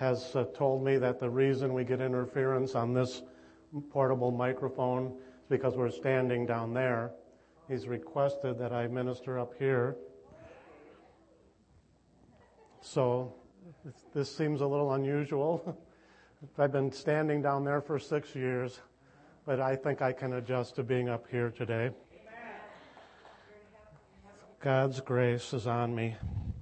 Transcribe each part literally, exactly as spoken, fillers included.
has uh, told me that the reason we get interference on this portable microphone is because we're standing down there. He's requested that I minister up here. So this seems a little unusual. I've been standing down there for six years, but I think I can adjust to being up here today. God's grace is on me.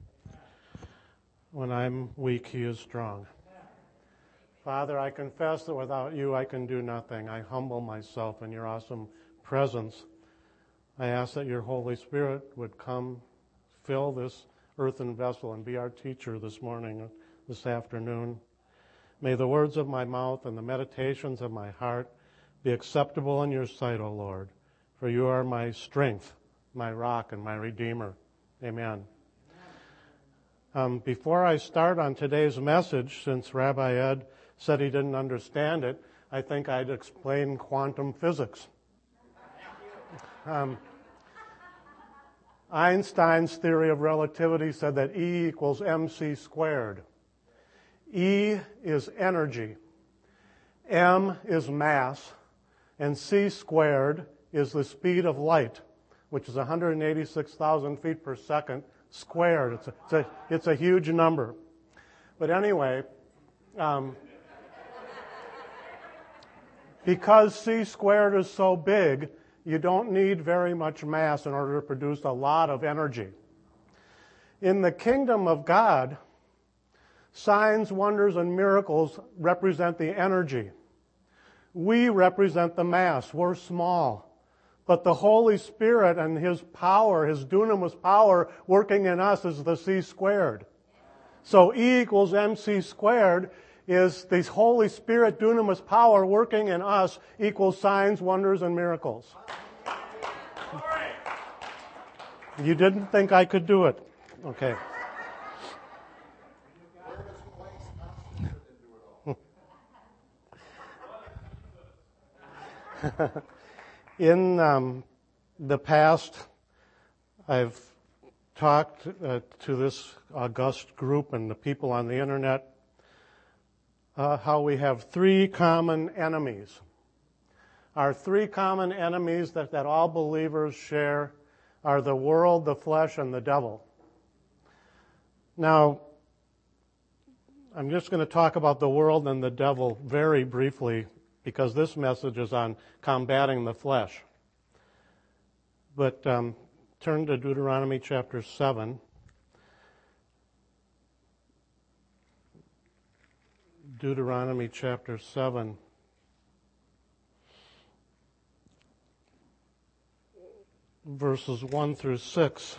When I'm weak, He is strong. Father, I confess that without You I can do nothing. I humble myself in Your awesome presence. I ask that Your Holy Spirit would come, fill this earthen vessel, and be our teacher this morning, this afternoon. May the words of my mouth and the meditations of my heart be acceptable in Your sight, O Lord, for You are my strength, my rock, and my Redeemer. Amen. Um, before I start on today's message, since Rabbi Ed said he didn't understand it, I think I'd explain quantum physics. Um, Einstein's theory of relativity said that E equals mc squared. E is energy, m is mass, and c squared is the speed of light, which is one hundred eighty-six thousand feet per second squared. It's a, it's a, it's a huge number. But anyway, um, because c squared is so big, you don't need very much mass in order to produce a lot of energy. In the kingdom of God, signs, wonders, and miracles represent the energy. We represent the mass. We're small. But the Holy Spirit and His power, His dunamis power working in us is the c squared. So E equals mc squared is the Holy Spirit dunamis power working in us equals signs, wonders, and miracles. You didn't think I could do it. Okay. In um, the past, I've talked uh, to this august group and the people on the internet uh, how we have three common enemies. Our three common enemies that, that all believers share are the world, the flesh, and the devil. Now, I'm just going to talk about the world and the devil very briefly, because this message is on combating the flesh. But um, turn to Deuteronomy chapter seven. Deuteronomy chapter seven. Verses one through six.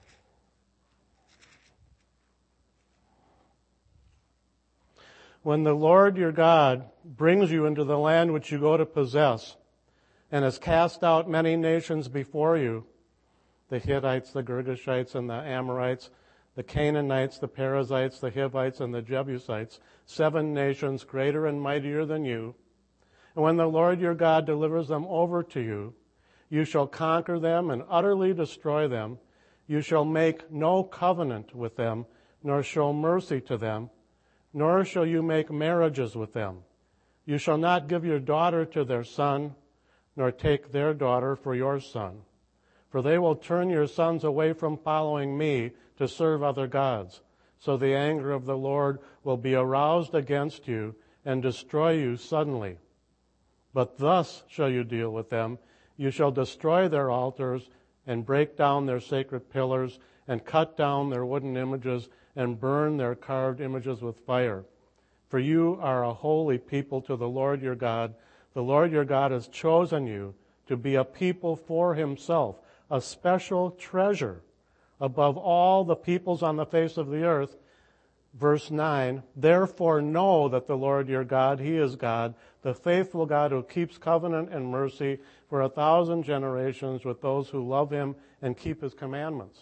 When the Lord your God brings you into the land which you go to possess, and has cast out many nations before you, the Hittites, the Girgashites, and the Amorites, the Canaanites, the Perizzites, the Hivites, and the Jebusites, seven nations greater and mightier than you. And when the Lord your God delivers them over to you, you shall conquer them and utterly destroy them. You shall make no covenant with them, nor show mercy to them, nor shall you make marriages with them. You shall not give your daughter to their son, nor take their daughter for your son. For they will turn your sons away from following me to serve other gods. So the anger of the Lord will be aroused against you and destroy you suddenly. But thus shall you deal with them. You shall destroy their altars and break down their sacred pillars and cut down their wooden images and burn their carved images with fire. For you are a holy people to the Lord your God. The Lord your God has chosen you to be a people for Himself, a special treasure above all the peoples on the face of the earth. Verse nine, therefore know that the Lord your God, He is God, the faithful God who keeps covenant and mercy for a thousand generations with those who love Him and keep His commandments.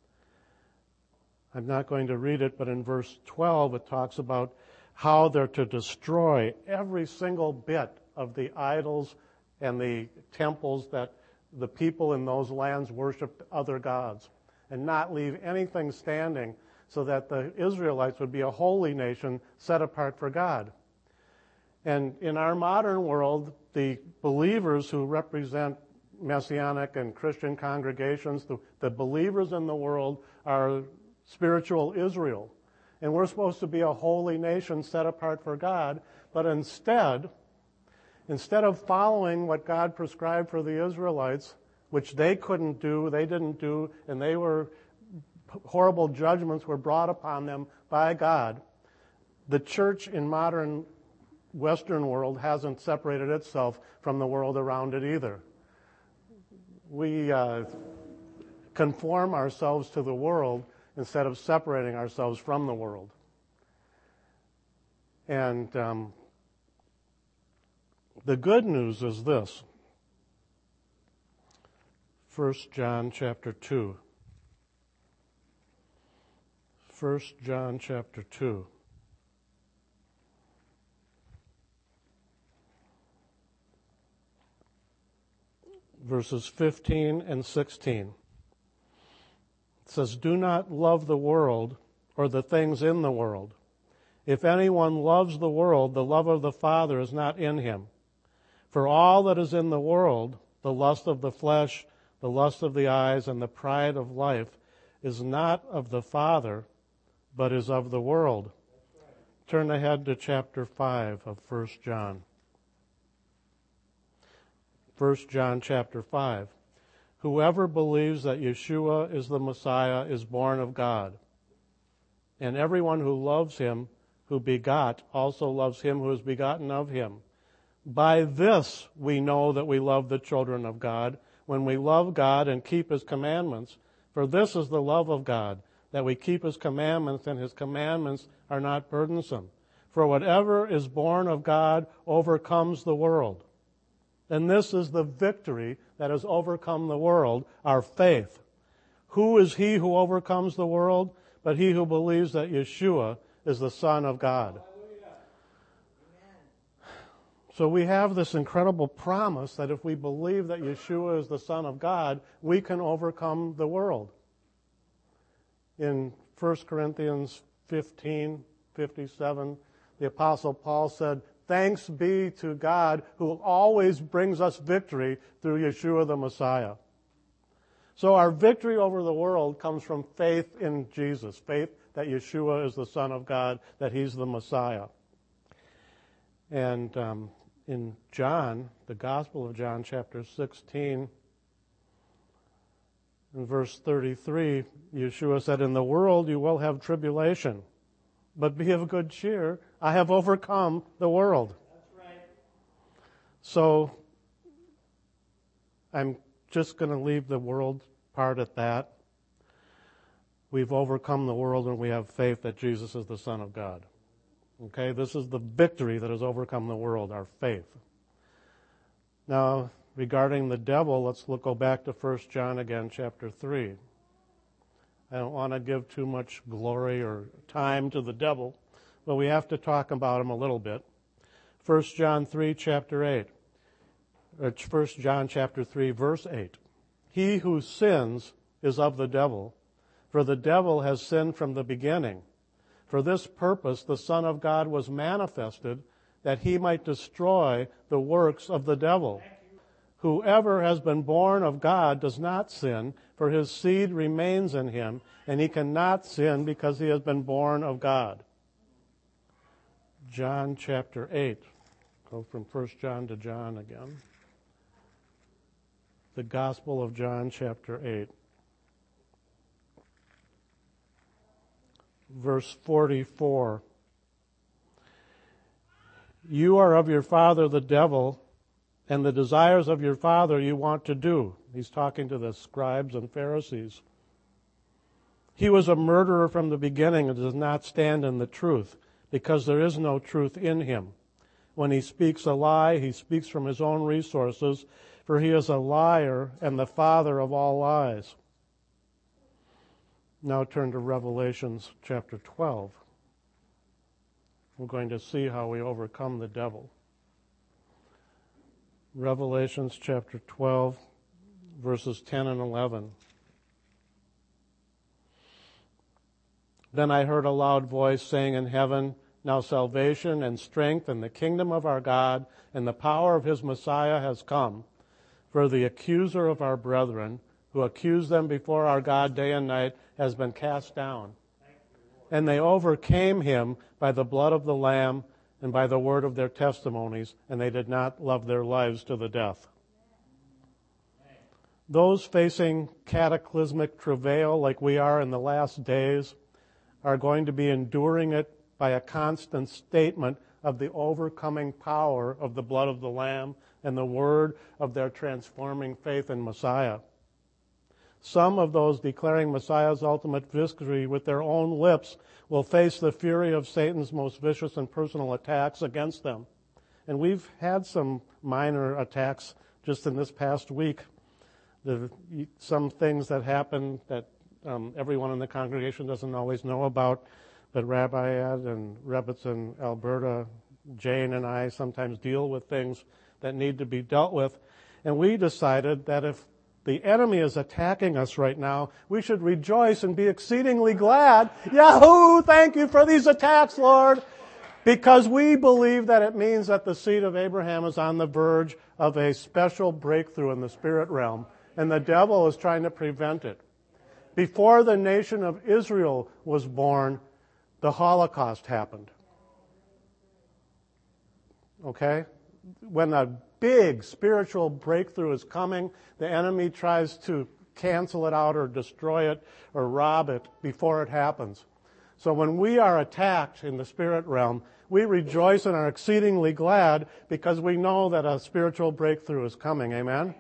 I'm not going to read it, but in verse twelve it talks about how they're to destroy every single bit of the idols and the temples that the people in those lands worshiped other gods, and not leave anything standing so that the Israelites would be a holy nation set apart for God. And in our modern world, the believers who represent Messianic and Christian congregations, the, the believers in the world are spiritual Israel. And we're supposed to be a holy nation set apart for God, but instead, instead of following what God prescribed for the Israelites, which they couldn't do, they didn't do, and they were, horrible judgments were brought upon them by God, the church in modern Western world hasn't separated itself from the world around it either. We uh, conform ourselves to the world instead of separating ourselves from the world. And um, the good news is this. First John chapter two. First John chapter two. Verses fifteen and sixteen. It says, "Do not love the world or the things in the world. If anyone loves the world, the love of the Father is not in him. For all that is in the world, the lust of the flesh, the lust of the eyes, and the pride of life, is not of the Father, but is of the world." Turn ahead to chapter five of First John. First John chapter five. "Whoever believes that Yeshua is the Messiah is born of God. And everyone who loves him who begot also loves him who is begotten of him. By this we know that we love the children of God, when we love God and keep his commandments. For this is the love of God, that we keep his commandments, and his commandments are not burdensome. For whatever is born of God overcomes the world. And this is the victory that has overcome the world, our faith. Who is he who overcomes the world? But he who believes that Yeshua is the Son of God." So we have this incredible promise that if we believe that Yeshua is the Son of God, we can overcome the world. In First Corinthians fifteen fifty-seven, the Apostle Paul said, "Thanks be to God who always brings us victory through Yeshua the Messiah." So our victory over the world comes from faith in Jesus, faith that Yeshua is the Son of God, that he's the Messiah. And um, in John, the Gospel of John, chapter sixteen, in verse thirty-three, Yeshua said, "In the world you will have tribulation, but be of good cheer. I have overcome the world." That's right. So I'm just going to leave the world part at that. We've overcome the world and we have faith that Jesus is the Son of God. Okay, this is the victory that has overcome the world, our faith. Now, regarding the devil, let's look go back to First John again, chapter three. I don't want to give too much glory or time to the devil, but we have to talk about him a little bit. First John three, chapter eight. Or First John chapter three, verse eight. "He who sins is of the devil, for the devil has sinned from the beginning. For this purpose the Son of God was manifested, that he might destroy the works of the devil. Whoever has been born of God does not sin, for his seed remains in him, and he cannot sin because he has been born of God." John chapter eight. Go from First John to John again. The Gospel of John chapter eight. Verse forty-four. "You are of your father the devil, and the desires of your father you want to do." He's talking to the scribes and Pharisees. "He was a murderer from the beginning and does not stand in the truth, because there is no truth in him. When he speaks a lie, he speaks from his own resources, for he is a liar and the father of all lies." Now turn to Revelations chapter twelve. We're going to see how we overcome the devil. Revelations chapter twelve, verses ten and eleven. Then I heard a loud voice saying in heaven, now salvation and strength and the kingdom of our God and the power of his Messiah has come. For the accuser of our brethren, who accused them before our God day and night, has been cast down. And they overcame him by the blood of the Lamb and by the word of their testimonies, and they did not love their lives to the death. Those facing cataclysmic travail like we are in the last days are going to be enduring it by a constant statement of the overcoming power of the blood of the Lamb and the word of their transforming faith in Messiah. Some of those declaring Messiah's ultimate victory with their own lips will face the fury of Satan's most vicious and personal attacks against them. And we've had some minor attacks just in this past week. The, some things that happened that um, everyone in the congregation doesn't always know about, but Rabbi Ed and Rebbitz in Alberta, Jane and I sometimes deal with things that need to be dealt with. And we decided that if the enemy is attacking us right now, we should rejoice and be exceedingly glad. Yahoo! Thank you for these attacks, Lord. Because we believe that it means that the seed of Abraham is on the verge of a special breakthrough in the spirit realm, and the devil is trying to prevent it. Before the nation of Israel was born, the Holocaust happened. Okay? When a big spiritual breakthrough is coming, the enemy tries to cancel it out or destroy it or rob it before it happens. So when we are attacked in the spirit realm, we rejoice and are exceedingly glad because we know that a spiritual breakthrough is coming. Amen?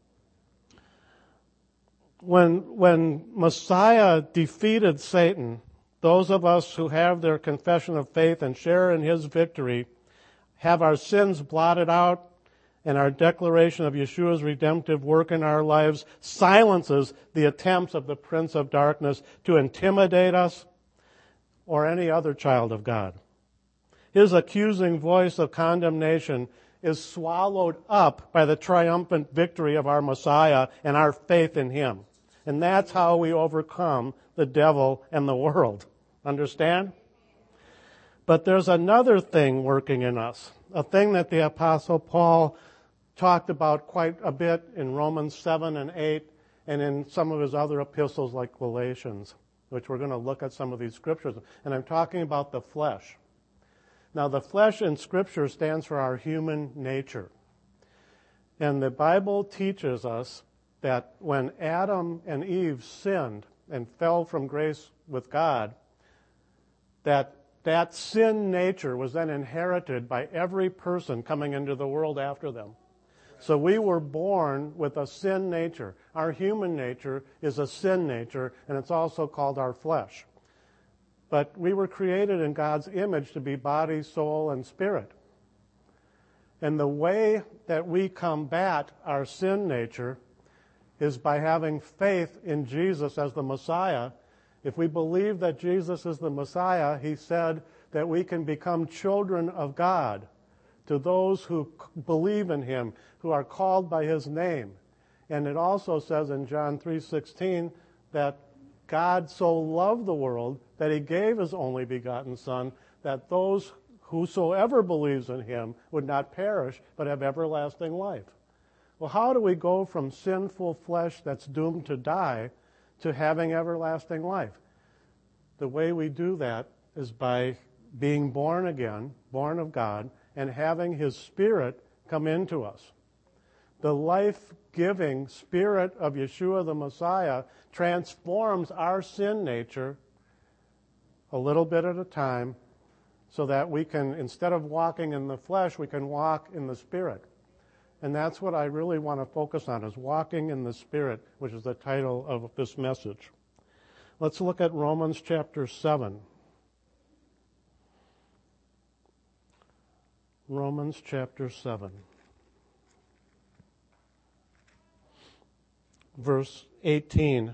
When, when Messiah defeated Satan, those of us who have their confession of faith and share in his victory have our sins blotted out, and our declaration of Yeshua's redemptive work in our lives silences the attempts of the Prince of Darkness to intimidate us or any other child of God. His accusing voice of condemnation is swallowed up by the triumphant victory of our Messiah and our faith in him. And that's how we overcome the devil and the world. Understand? But there's another thing working in us, a thing that the Apostle Paul talked about quite a bit in Romans seven and eight and in some of his other epistles like Galatians, which we're going to look at some of these scriptures. And I'm talking about the flesh. Now, the flesh in Scripture stands for our human nature. And the Bible teaches us that when Adam and Eve sinned and fell from grace with God, that that sin nature was then inherited by every person coming into the world after them. So we were born with a sin nature. Our human nature is a sin nature, and it's also called our flesh. But we were created in God's image to be body, soul, and spirit. And the way that we combat our sin nature is by having faith in Jesus as the Messiah. If we believe that Jesus is the Messiah, he said that we can become children of God to those who believe in him, who are called by his name. And it also says in John three sixteen that God so loved the world that he gave his only begotten Son, that those whosoever believes in him would not perish, but have everlasting life. Well, how do we go from sinful flesh that's doomed to die to having everlasting life? The way we do that is by being born again, born of God, and having his Spirit come into us. The life-giving Spirit of Yeshua the Messiah transforms our sin nature a little bit at a time so that we can, instead of walking in the flesh, we can walk in the Spirit. And that's what I really want to focus on, is walking in the Spirit, which is the title of this message. Let's look at Romans chapter seven. Romans chapter seven. Verse eighteen.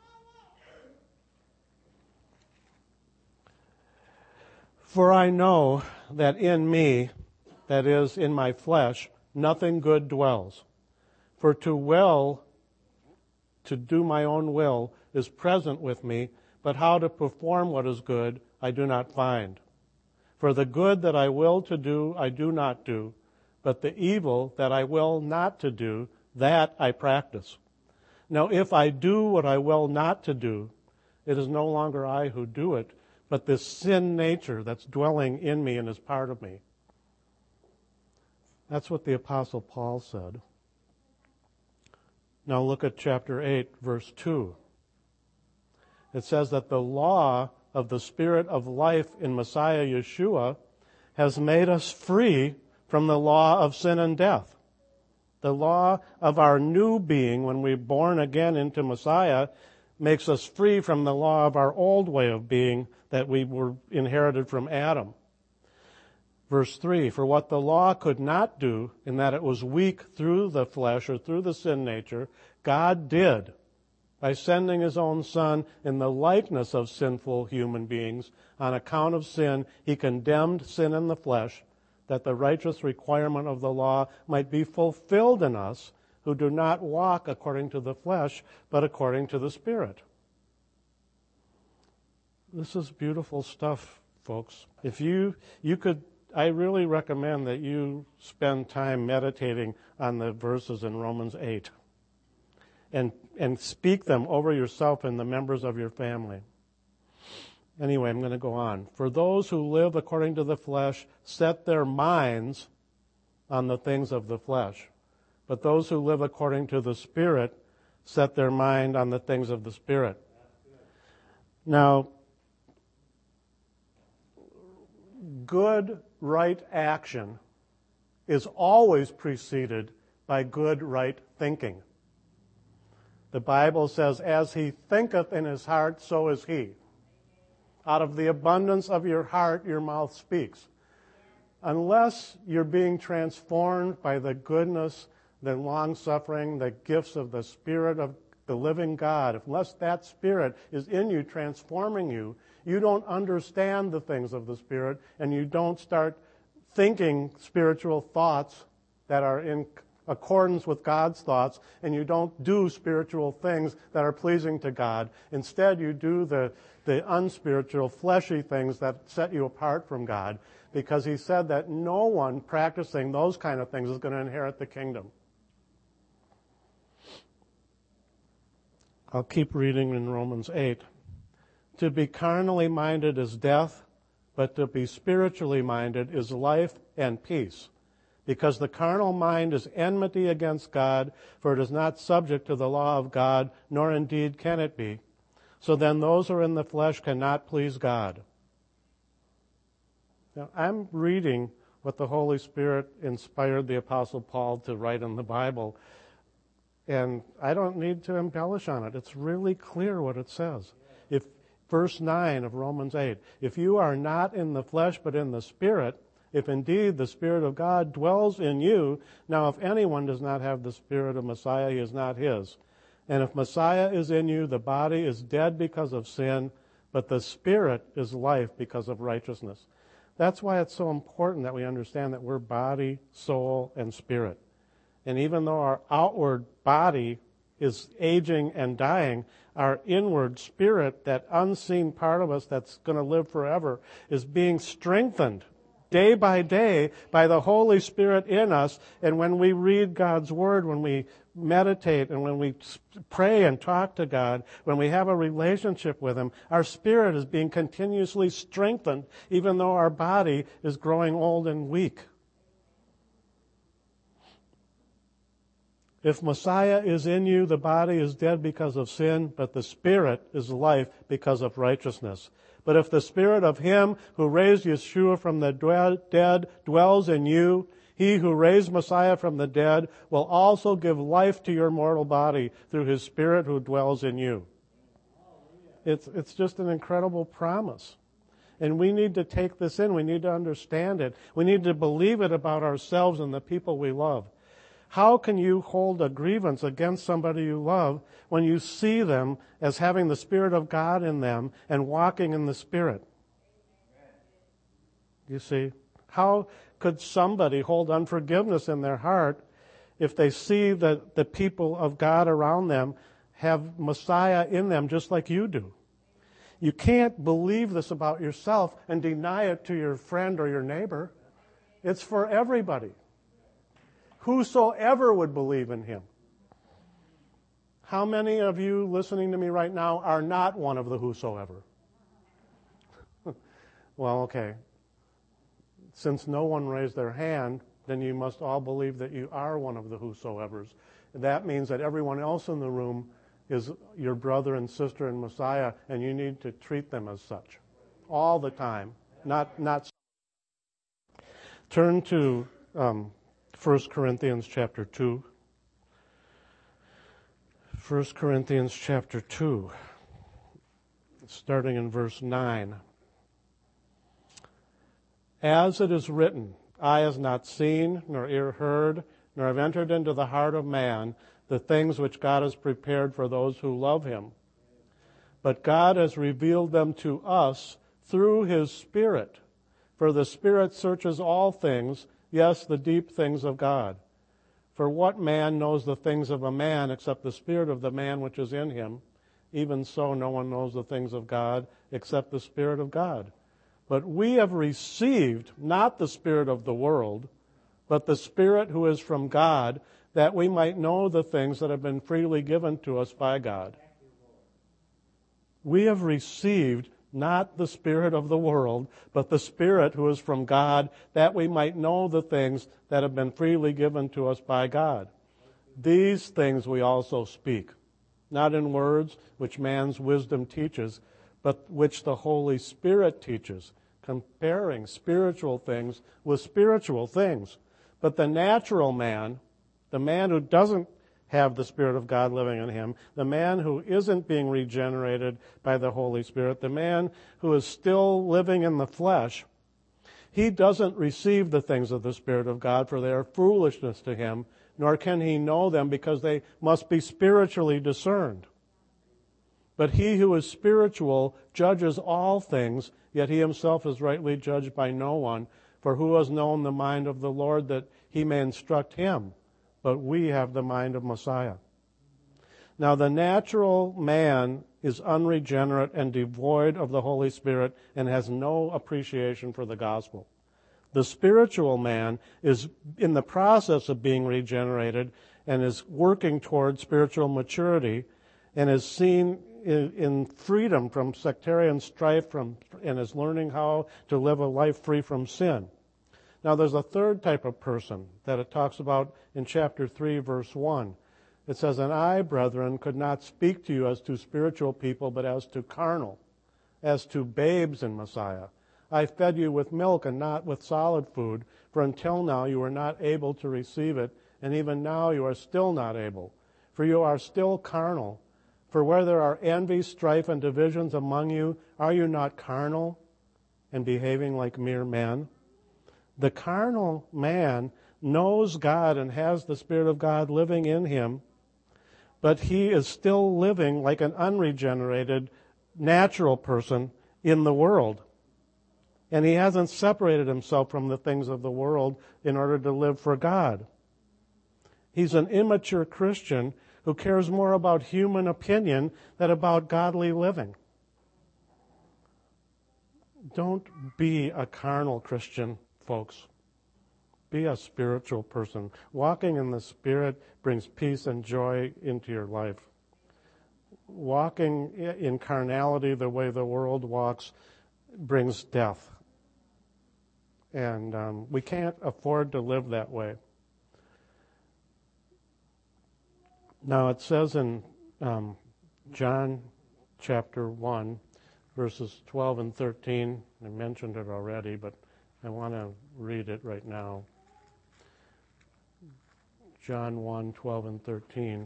For I know that in me, that is, in my flesh, nothing good dwells. For to will, to do my own will, is present with me, but how to perform what is good I do not find. For the good that I will to do, I do not do, but the evil that I will not to do, that I practice. Now if I do what I will not to do, it is no longer I who do it, but this sin nature that's dwelling in me and is part of me. That's what the Apostle Paul said. Now look at chapter eight, verse two. It says that the law of the Spirit of life in Messiah Yeshua has made us free from the law of sin and death. The law of our new being, when we're born again into Messiah, makes us free from the law of our old way of being that we were inherited from Adam. Verse three, for what the law could not do, in that it was weak through the flesh or through the sin nature, God did by sending his own Son in the likeness of sinful human beings. On account of sin, he condemned sin in the flesh, that the righteous requirement of the law might be fulfilled in us, who do not walk according to the flesh, but according to the Spirit. This is beautiful stuff, folks. If you, you could, I really recommend that you spend time meditating on the verses in Romans eight and, and speak them over yourself and the members of your family. Anyway, I'm going to go on. For those who live according to the flesh set their minds on the things of the flesh. But those who live according to the Spirit set their mind on the things of the Spirit. Now, good, right action is always preceded by good, right thinking. The Bible says, as he thinketh in his heart, so is he. Out of the abundance of your heart, your mouth speaks. Unless you're being transformed by the goodness, the long-suffering, the gifts of the Spirit of the living God, unless that Spirit is in you transforming you, you don't understand the things of the Spirit, and you don't start thinking spiritual thoughts that are in accordance with God's thoughts, and you don't do spiritual things that are pleasing to God. Instead, you do the, the unspiritual, fleshy things that set you apart from God, because he said that no one practicing those kind of things is going to inherit the kingdom. I'll keep reading in Romans eight. To be carnally minded is death, but to be spiritually minded is life and peace. Because the carnal mind is enmity against God, for it is not subject to the law of God, nor indeed can it be. So then those who are in the flesh cannot please God. Now, I'm reading what the Holy Spirit inspired the Apostle Paul to write in the Bible, and I don't need to embellish on it. It's really clear what it says. If verse nine of Romans eight, if you are not in the flesh but in the Spirit, if indeed the Spirit of God dwells in you, now if anyone does not have the Spirit of Messiah, he is not his. And if Messiah is in you, the body is dead because of sin, but the Spirit is life because of righteousness. That's why it's so important that we understand that we're body, soul, and spirit. And even though our outward body is aging and dying, our inward spirit, that unseen part of us that's going to live forever, is being strengthened day by day by the Holy Spirit in us. And when we read God's Word, when we meditate, and when we pray and talk to God, when we have a relationship with Him, our spirit is being continuously strengthened, even though our body is growing old and weak. If Messiah is in you, the body is dead because of sin, but the Spirit is life because of righteousness. But if the Spirit of Him who raised Yeshua from the dead dwells in you, He who raised Messiah from the dead will also give life to your mortal body through His Spirit who dwells in you. It's, it's just an incredible promise. And we need to take this in. We need to understand it. We need to believe it about ourselves and the people we love. How can you hold a grievance against somebody you love when you see them as having the Spirit of God in them and walking in the Spirit? You see, how could somebody hold unforgiveness in their heart if they see that the people of God around them have Messiah in them just like you do? You can't believe this about yourself and deny it to your friend or your neighbor. It's for everybody. Whosoever would believe in him. How many of you listening to me right now are not one of the whosoever? Well, okay. Since no one raised their hand, then you must all believe that you are one of the whosoevers. That means that everyone else in the room is your brother and sister in Messiah, and you need to treat them as such all the time. Not not. Turn to um, First Corinthians chapter two. First Corinthians chapter two, starting in verse nine. As it is written, eye has not seen, nor ear heard, nor have entered into the heart of man the things which God has prepared for those who love him. But God has revealed them to us through his Spirit. For the Spirit searches all things, yes, the deep things of God. For what man knows the things of a man except the spirit of the man which is in him? Even so, no one knows the things of God except the Spirit of God. But we have received not the spirit of the world, but the Spirit who is from God, that we might know the things that have been freely given to us by God. We have received not the spirit of the world, but the Spirit who is from God, that we might know the things that have been freely given to us by God. These things we also speak, not in words which man's wisdom teaches, but which the Holy Spirit teaches, comparing spiritual things with spiritual things. But the natural man, the man who doesn't have the Spirit of God living in him, the man who isn't being regenerated by the Holy Spirit, the man who is still living in the flesh, he doesn't receive the things of the Spirit of God, for they are foolishness to him, nor can he know them because they must be spiritually discerned. But he who is spiritual judges all things, yet he himself is rightly judged by no one. For who has known the mind of the Lord that he may instruct him? But we have the mind of Messiah. Now the natural man is unregenerate and devoid of the Holy Spirit and has no appreciation for the gospel. The spiritual man is in the process of being regenerated and is working toward spiritual maturity and is seen in freedom from sectarian strife from, and is learning how to live a life free from sin. Now there's a third type of person that it talks about in chapter three, verse one. It says, and I, brethren, could not speak to you as to spiritual people, but as to carnal, as to babes in Messiah. I fed you with milk and not with solid food, for until now you were not able to receive it, and even now you are still not able. For you are still carnal. For where there are envy, strife, and divisions among you, are you not carnal and behaving like mere men? The carnal man knows God and has the Spirit of God living in him, but he is still living like an unregenerated, natural person in the world. And he hasn't separated himself from the things of the world in order to live for God. He's an immature Christian who cares more about human opinion than about godly living. Don't be a carnal Christian, folks. Be a spiritual person. Walking in the Spirit brings peace and joy into your life. Walking in carnality the way the world walks brings death. And um, we can't afford to live that way. Now it says in um, John chapter one, verses twelve and thirteen, I mentioned it already, but I want to read it right now. John one, twelve and thirteen.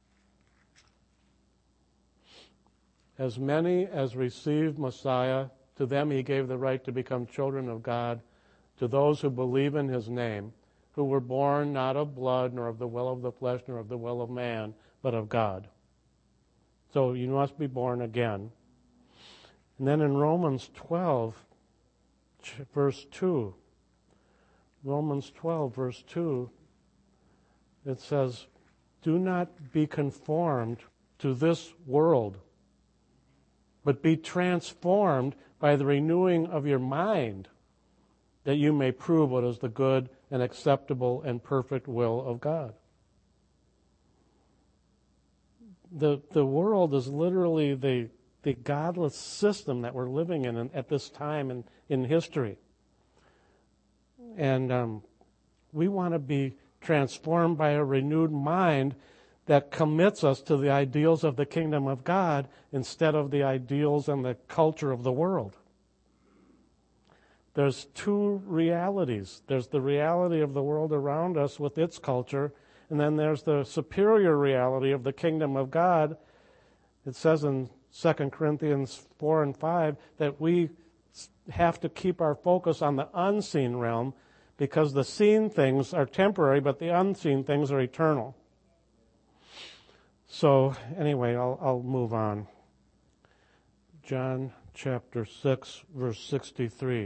As many as received Messiah, to them he gave the right to become children of God, to those who believe in his name, who were born not of blood, nor of the will of the flesh, nor of the will of man, but of God. So you must be born again. And then in Romans twelve, verse two, Romans twelve, verse two, it says, do not be conformed to this world, but be transformed by the renewing of your mind, that you may prove what is the good and acceptable and perfect will of God. The, the world is literally the, the godless system that we're living in at this time in, in history. And um, we want to be transformed by a renewed mind that commits us to the ideals of the kingdom of God instead of the ideals and the culture of the world. There's two realities. There's the reality of the world around us with its culture, and then there's the superior reality of the kingdom of God. It says in Second Corinthians four and five that we have to keep our focus on the unseen realm, because the seen things are temporary, but the unseen things are eternal. So anyway, I'll, I'll move on. John chapter six, verse sixty-three.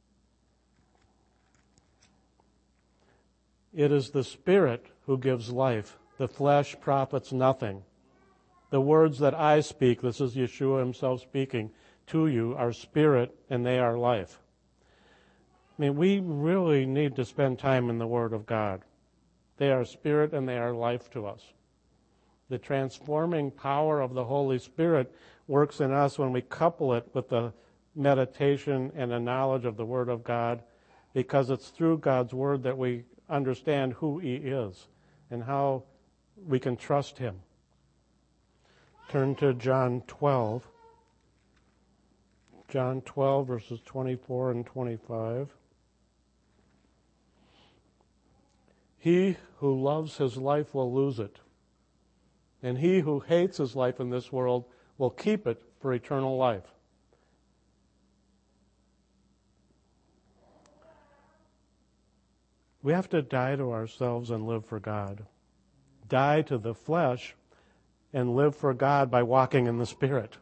It is the Spirit who gives life. The flesh profits nothing. The words that I speak, this is Yeshua himself speaking, to you are spirit and they are life. I mean, we really need to spend time in the Word of God. They are spirit and they are life to us. The transforming power of the Holy Spirit works in us when we couple it with the meditation and the knowledge of the Word of God, because it's through God's Word that we understand who He is and how we can trust Him. Turn to John twelve. John twelve, verses twenty-four and twenty-five. He who loves his life will lose it, and he who hates his life in this world will keep it for eternal life. We have to die to ourselves and live for God. Die to the flesh and live for God by walking in the Spirit.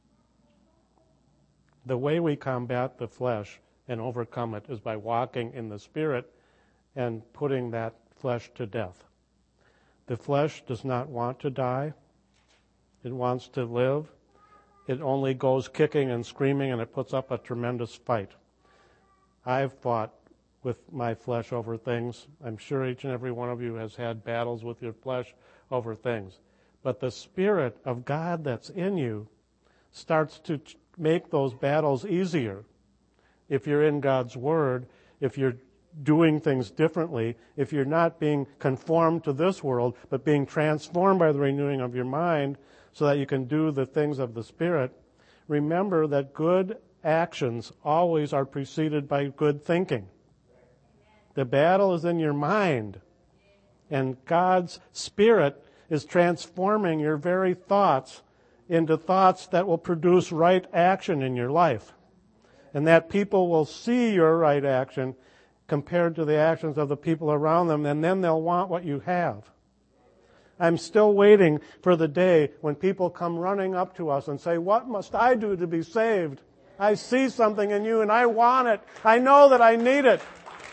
The way we combat the flesh and overcome it is by walking in the Spirit and putting that flesh to death. The flesh does not want to die. It wants to live. It only goes kicking and screaming, and it puts up a tremendous fight. I've fought with my flesh over things. I'm sure each and every one of you has had battles with your flesh over things. But the Spirit of God that's in you starts to make those battles easier. If you're in God's Word, if you're doing things differently, if you're not being conformed to this world, but being transformed by the renewing of your mind so that you can do the things of the Spirit, remember that good actions always are preceded by good thinking. The battle is in your mind, and God's Spirit is transforming your very thoughts into thoughts that will produce right action in your life, and that people will see your right action compared to the actions of the people around them, and then they'll want what you have. I'm still waiting for the day when people come running up to us and say, "What must I do to be saved? I see something in you and I want it. I know that I need it."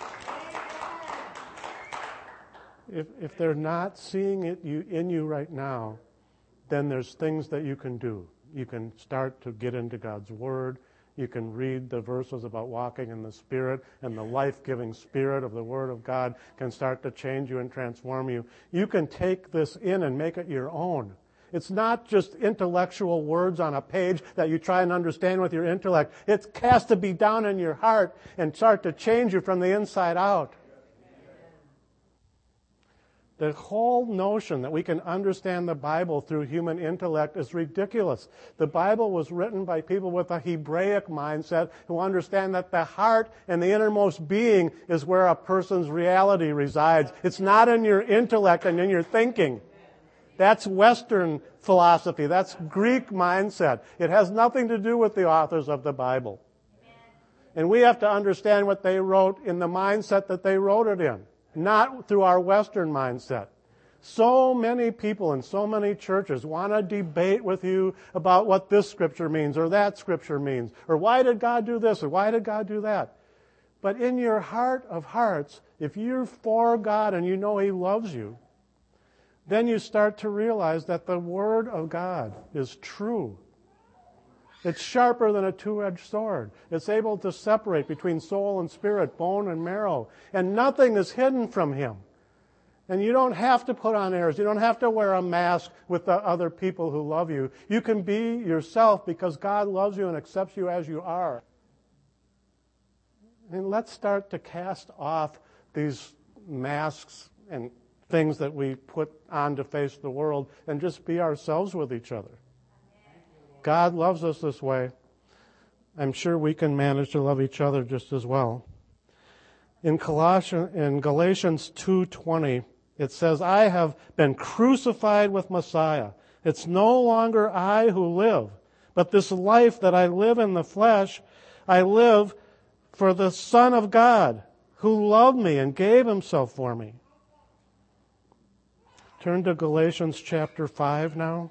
If, if they're not seeing it you, in you right now, then there's things that you can do. You can start to get into God's Word. You can read the verses about walking in the Spirit, and the life-giving Spirit of the Word of God can start to change you and transform you. You can take this in and make it your own. It's not just intellectual words on a page that you try and understand with your intellect. It has to be down in your heart and start to change you from the inside out. The whole notion that we can understand the Bible through human intellect is ridiculous. The Bible was written by people with a Hebraic mindset who understand that the heart and the innermost being is where a person's reality resides. It's not in your intellect and in your thinking. That's Western philosophy. That's Greek mindset. It has nothing to do with the authors of the Bible. And we have to understand what they wrote in the mindset that they wrote it in, not through our Western mindset. So many people in so many churches want to debate with you about what this scripture means or that scripture means, or why did God do this or why did God do that. But in your heart of hearts, if you're for God and you know He loves you, then you start to realize that the Word of God is true. It's sharper than a two-edged sword. It's able to separate between soul and spirit, bone and marrow, and nothing is hidden from him. And you don't have to put on airs. You don't have to wear a mask with the other people who love you. You can be yourself because God loves you and accepts you as you are. And let's start to cast off these masks and things that we put on to face the world and just be ourselves with each other. God loves us this way. I'm sure we can manage to love each other just as well. In Colossians, in Galatians two twenty, it says, I have been crucified with Messiah. It's no longer I who live, but this life that I live in the flesh, I live for the Son of God who loved me and gave himself for me. Turn to Galatians chapter five now.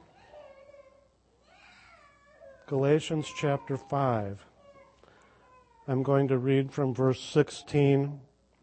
Galatians chapter five. I'm going to read from verse sixteen.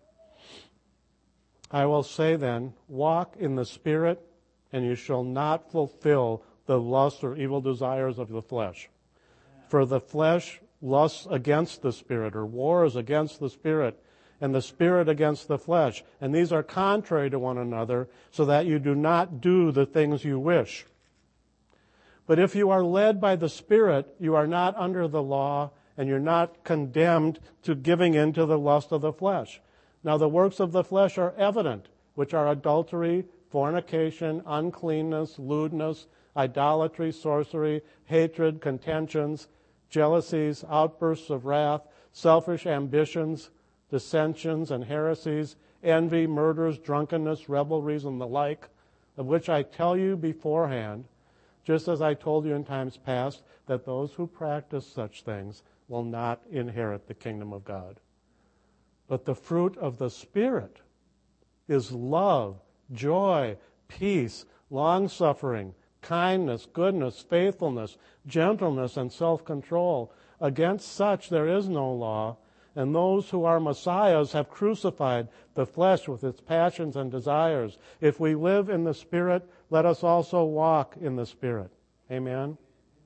I will say then, walk in the Spirit, and you shall not fulfill the lusts or evil desires of the flesh. For the flesh lusts against the Spirit, or wars against the Spirit, and the Spirit against the flesh. And these are contrary to one another, so that you do not do the things you wish. But if you are led by the Spirit, you are not under the law, and you're not condemned to giving in to the lust of the flesh. Now the works of the flesh are evident, which are adultery, fornication, uncleanness, lewdness, idolatry, sorcery, hatred, contentions, jealousies, outbursts of wrath, selfish ambitions, dissensions and heresies, envy, murders, drunkenness, revelries, and the like, of which I tell you beforehand, just as I told you in times past, that those who practice such things will not inherit the kingdom of God. But the fruit of the Spirit is love, joy, peace, long-suffering, kindness, goodness, faithfulness, gentleness, and self-control. Against such there is no law, and those who are Messiahs have crucified the flesh with its passions and desires. If we live in the Spirit, let us also walk in the Spirit. Amen? Amen.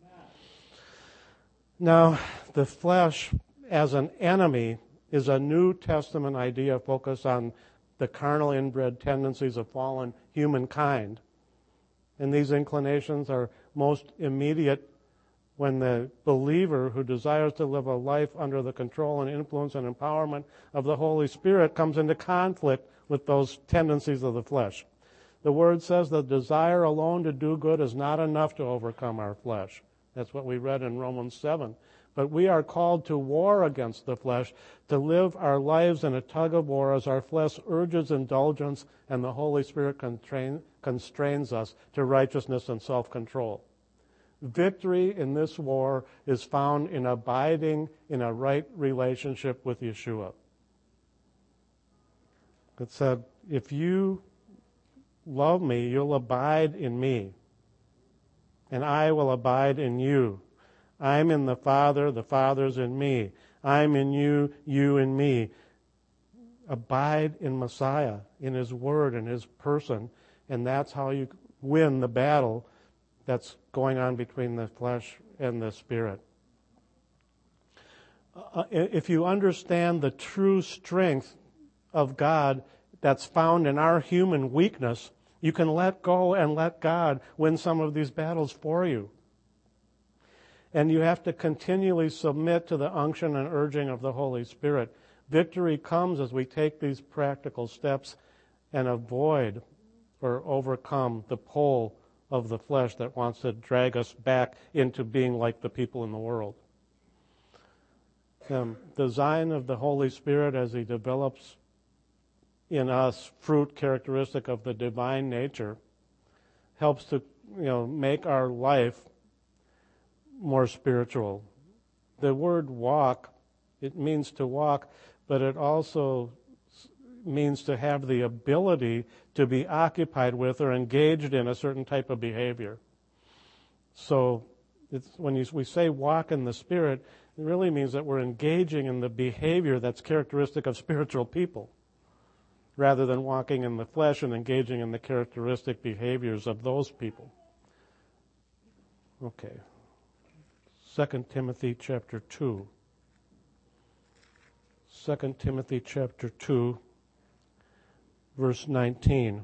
Now, the flesh as an enemy is a New Testament idea focused on the carnal inbred tendencies of fallen humankind. And these inclinations are most immediate when the believer who desires to live a life under the control and influence and empowerment of the Holy Spirit comes into conflict with those tendencies of the flesh. The Word says the desire alone to do good is not enough to overcome our flesh. That's what we read in Romans seven. But we are called to war against the flesh, to live our lives in a tug of war as our flesh urges indulgence and the Holy Spirit constrain, constrains us to righteousness and self-control. Victory in this war is found in abiding in a right relationship with Yeshua. It said, if you love me, you'll abide in me, and I will abide in you. I'm in the Father, the Father's in me. I'm in you, you in me. Abide in Messiah, in His Word, in His person, and that's how you win the battle that's going on between the flesh and the Spirit. Uh, if you understand the true strength of God that's found in our human weakness, you can let go and let God win some of these battles for you. And you have to continually submit to the unction and urging of the Holy Spirit. Victory comes as we take these practical steps and avoid or overcome the pull of the flesh that wants to drag us back into being like the people in the world. Um, the design of the Holy Spirit as He develops in us fruit characteristic of the divine nature helps to, you know, make our life more spiritual. The word walk, it means to walk, but it also means to have the ability to be occupied with or engaged in a certain type of behavior. So it's, when you, we say walk in the Spirit, it really means that we're engaging in the behavior that's characteristic of spiritual people, rather than walking in the flesh and engaging in the characteristic behaviors of those people. Okay. Second Timothy chapter two. Second Timothy chapter two, verse nineteen.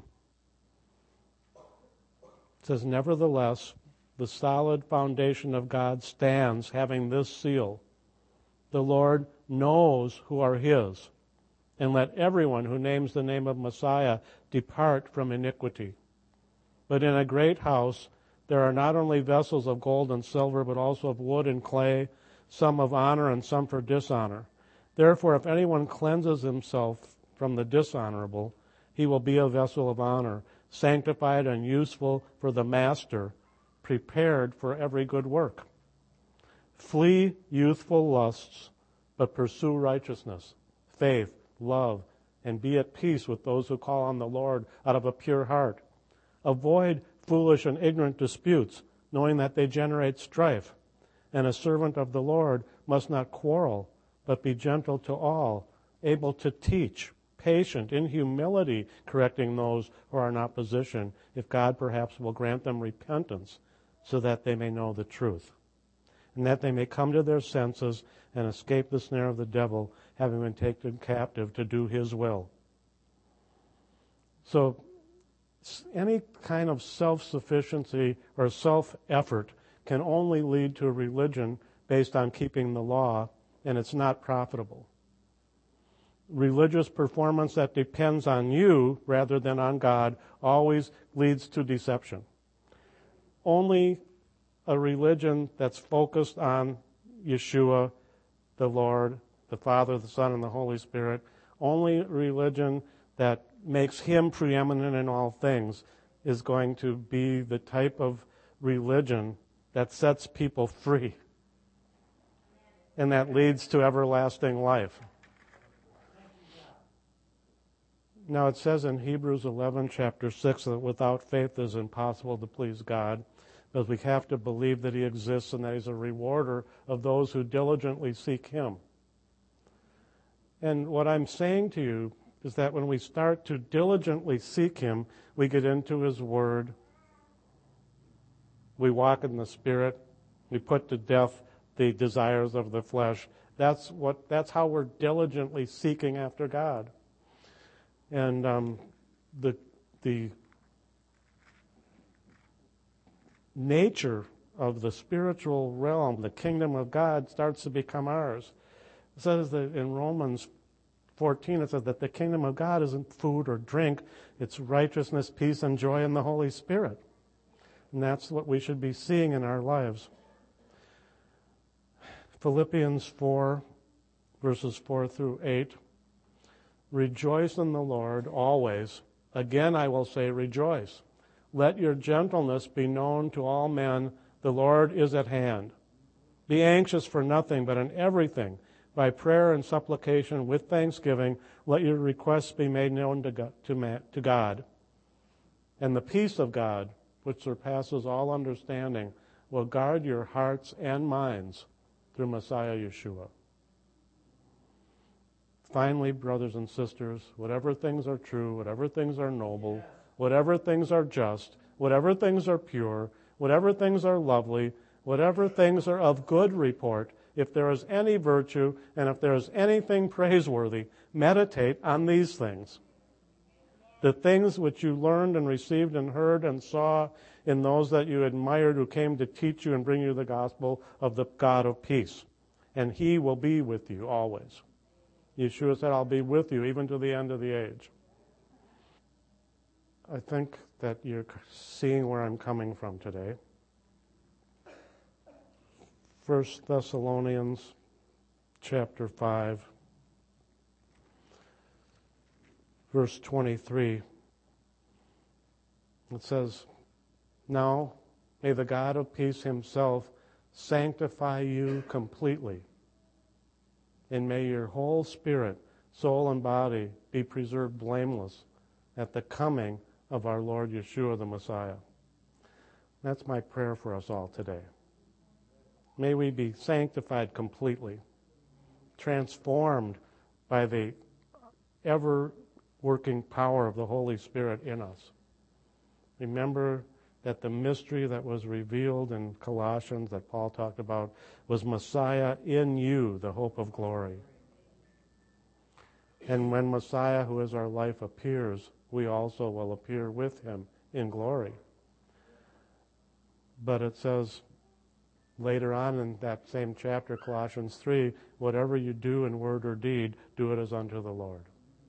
It says, "Nevertheless, the solid foundation of God stands, having this seal: the Lord knows who are his, and let everyone who names the name of Messiah depart from iniquity. But in a great house there are not only vessels of gold and silver, but also of wood and clay, some of honor and some for dishonor. Therefore, if anyone cleanses himself from the dishonorable, he will be a vessel of honor, sanctified and useful for the master, prepared for every good work. Flee youthful lusts, but pursue righteousness, faith, love, and be at peace with those who call on the Lord out of a pure heart. Avoid foolish and ignorant disputes, knowing that they generate strife. And a servant of the Lord must not quarrel, but be gentle to all, able to teach, patient, in humility, correcting those who are in opposition, if God perhaps will grant them repentance, so that they may know the truth, and that they may come to their senses and escape the snare of the devil, having been taken captive to do his will." So any kind of self-sufficiency or self-effort can only lead to a religion based on keeping the law, and it's not profitable. Religious performance that depends on you rather than on God always leads to deception. Only a religion that's focused on Yeshua, the Lord, the Father, the Son, and the Holy Spirit, only a religion that makes him preeminent in all things is going to be the type of religion that sets people free and that leads to everlasting life. Now it says in Hebrews eleven, chapter six, that without faith it is impossible to please God, because we have to believe that he exists and that he's a rewarder of those who diligently seek him. And what I'm saying to you is that when we start to diligently seek him, we get into his word, we walk in the Spirit, we put to death the desires of the flesh. That's what. That's how we're diligently seeking after God. And um, the the nature of the spiritual realm, the kingdom of God, starts to become ours. It says that in Romans fourteen, it says that the kingdom of God isn't food or drink, it's righteousness, peace, and joy in the Holy Spirit. And that's what we should be seeing in our lives. Philippians four, verses four through eight. "Rejoice in the Lord always. Again I will say rejoice. Let your gentleness be known to all men. The Lord is at hand. Be anxious for nothing, but in everything, by prayer and supplication with thanksgiving, let your requests be made known to God, to, to God. And the peace of God, which surpasses all understanding, will guard your hearts and minds through Messiah Yeshua." Finally, brothers and sisters, whatever things are true, whatever things are noble, whatever things are just, whatever things are pure, whatever things are lovely, whatever things are of good report, if there is any virtue and if there is anything praiseworthy, meditate on these things. The things which you learned and received and heard and saw in those that you admired who came to teach you and bring you the gospel of the God of peace. And he will be with you always. Yeshua said, "I'll be with you even to the end of the age." I think that you're seeing where I'm coming from today. First Thessalonians chapter five, verse twenty-three. It says, "Now may the God of peace himself sanctify you completely, and may your whole spirit, soul, and body be preserved blameless at the coming of our Lord Yeshua the Messiah." That's my prayer for us all today. May we be sanctified completely, transformed by the ever-working power of the Holy Spirit in us. Remember that the mystery that was revealed in Colossians that Paul talked about was Messiah in you, the hope of glory. And when Messiah, who is our life, appears, we also will appear with him in glory. But it says later on in that same chapter, Colossians three, whatever you do in word or deed, do it as unto the Lord.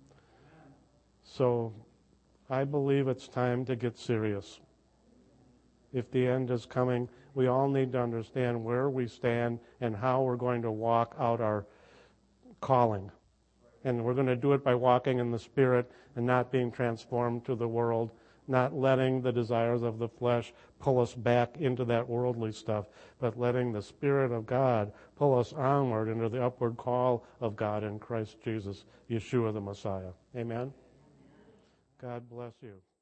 So I believe it's time to get serious. If the end is coming, we all need to understand where we stand and how we're going to walk out our calling. And we're going to do it by walking in the Spirit and not being transformed to the world, not letting the desires of the flesh pull us back into that worldly stuff, but letting the Spirit of God pull us onward into the upward call of God in Christ Jesus, Yeshua the Messiah. Amen? God bless you.